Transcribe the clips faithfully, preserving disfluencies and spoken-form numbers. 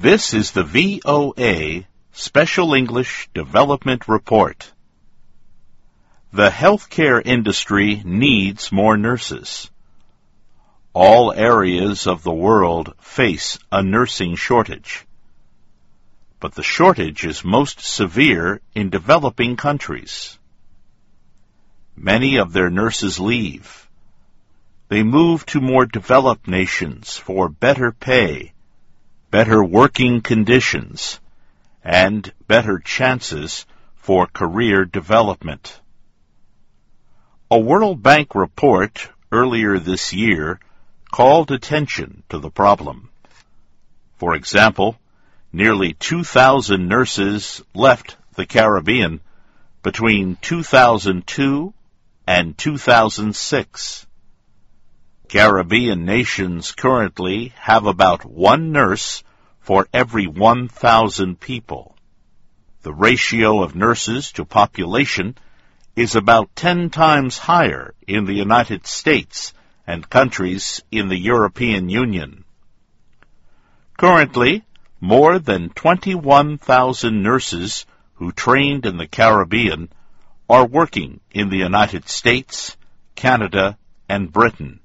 This is the V O A Special English Development Report. The healthcare industry needs more nurses. All areas of the world face a nursing shortage. But the shortage is most severe in developing countries. Many of their nurses leave. They move to more developed nations for better pay, better working conditions, and better chances for career development. A World Bank report earlier this year called attention to the problem. For example, nearly two thousand nurses left the Caribbean between two thousand two and two thousand six. Caribbean nations currently have about one nurse for every one thousand people. The ratio of nurses to population is about ten times higher in the United States and countries in the European Union. Currently, more than twenty-one thousand nurses who trained in the Caribbean are working in the United States, Canada, and Britain.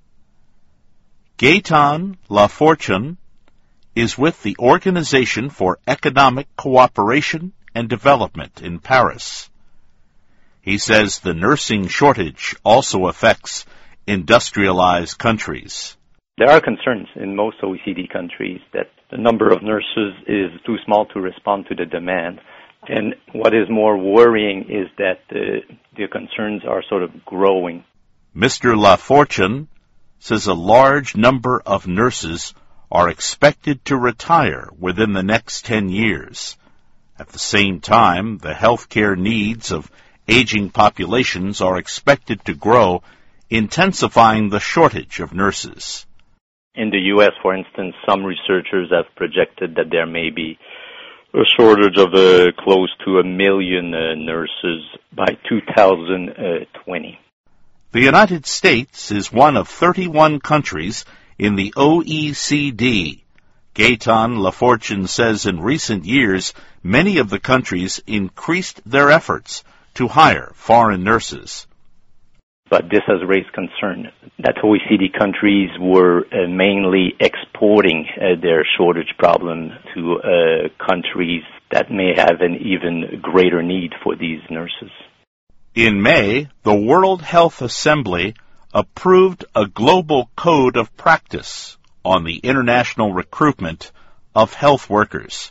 Gaetan Lafortune is with the Organization for Economic Cooperation and Development in Paris. He says the nursing shortage also affects industrialized countries. There are concerns in most O E C D countries that the number of nurses is too small to respond to the demand. And what is more worrying is that the, the concerns are sort of growing. Mister Lafortune says a large number of nurses are expected to retire within the next ten years. At the same time, the healthcare needs of aging populations are expected to grow, intensifying the shortage of nurses. In the U S, for instance, some researchers have projected that there may be a shortage of uh, close to a million uh, nurses by two thousand twenty. The United States is one of thirty-one countries in the O E C D. Gaetan Lafortune says in recent years, many of the countries increased their efforts to hire foreign nurses. But this has raised concern that O E C D countries were uh, mainly exporting uh, their shortage problem to uh, countries that may have an even greater need for these nurses. In May, the World Health Assembly approved a global code of practice on the international recruitment of health workers.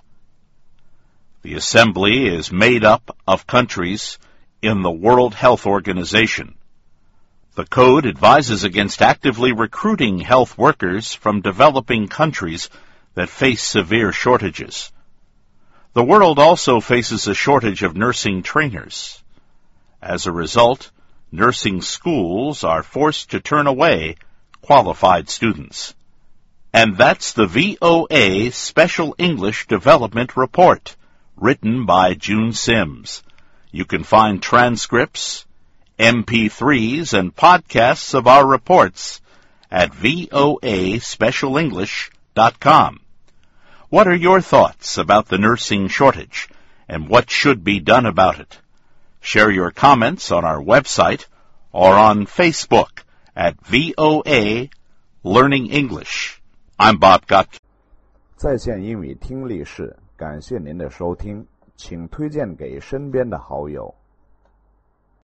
The Assembly is made up of countries in the World Health Organization. The code advises against actively recruiting health workers from developing countries that face severe shortages. The world also faces a shortage of nursing trainers. As a result, nursing schools are forced to turn away qualified students. And that's the V O A Special English Development Report, written by June Sims. You can find transcripts, M P threes, and podcasts of our reports at voa special english dot com. What are your thoughts about the nursing shortage, and what should be done about it? Share your comments on our website or on Facebook at V O A Learning English. I'm Bob Gutke. 在线英语听力室，感谢您的收听，请推荐给身边的好友。